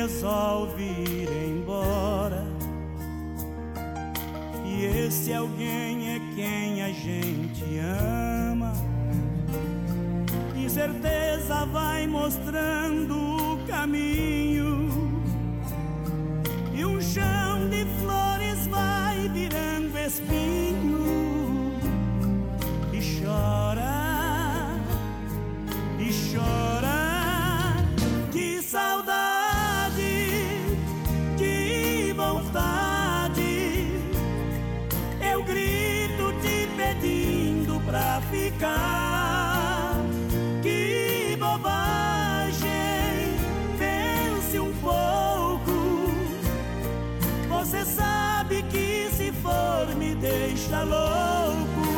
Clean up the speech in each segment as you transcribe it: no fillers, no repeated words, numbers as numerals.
resolve ir embora. E esse alguém é quem a gente ama. Incerteza vai mostrando o caminho, e um chão de flores vai virando espinho. E chora, e chora, de saudade, de vontade. Eu grito te pedindo pra ficar. Que bobagem, pense um pouco. Você sabe que se for me deixa louco.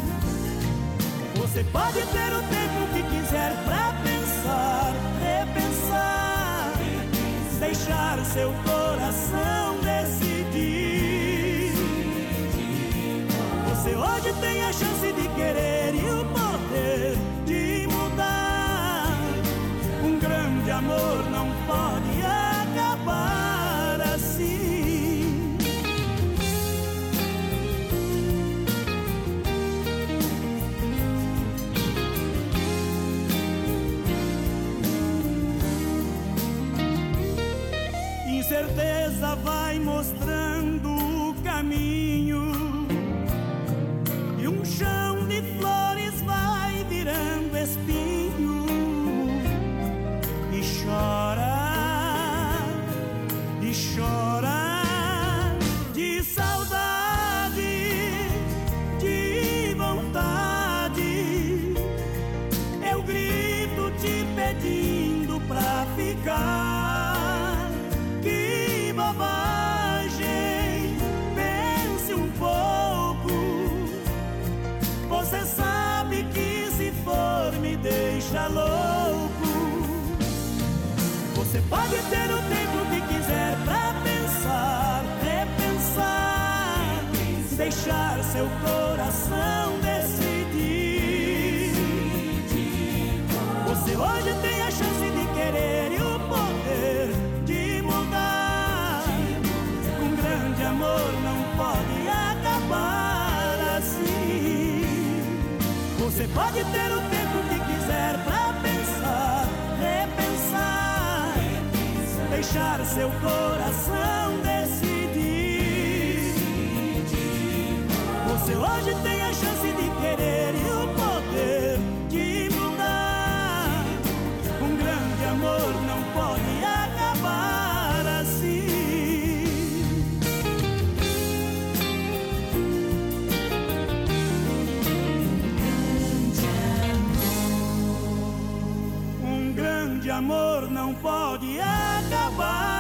Você pode ter o tempo que quiser pra pensar, repensar, deixar seu coração decidir. Você hoje tem a chance de querer e o poder de mudar. Um grande amor não pode acabar assim. Incerteza vai mostrando o caminho, e um chão de flores vai virando espinho. E chora, e chora, de saudade, de vontade. Eu grito te pedindo pra ficar. Que bobagem, pense um pouco. Você sabe que se for me deixa louco. Você pode ter o tempo que quiser pra pensar, repensar, deixar seu coração decidir. Você hoje tem a chance de querer e o poder de mudar. Um grande amor não pode acabar assim. Você pode ter o tempo que quiser pra pensar, repensar, deixar seu coração decidir. Você hoje tem a chance de querer e o poder de mudar. Um grande amor não pode acabar assim. Um grande amor não pode acabar.